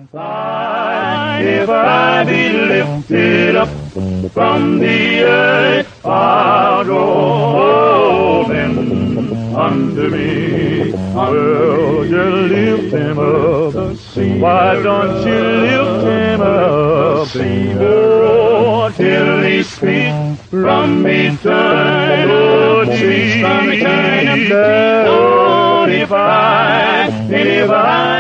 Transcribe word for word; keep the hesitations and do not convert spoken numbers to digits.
If I be lifted up from the earth, I'll draw men unto me. Well, just lift him up. Why don't you lift him up? Oh, till he speaks from eternity. From eternity. Oh, if I, if I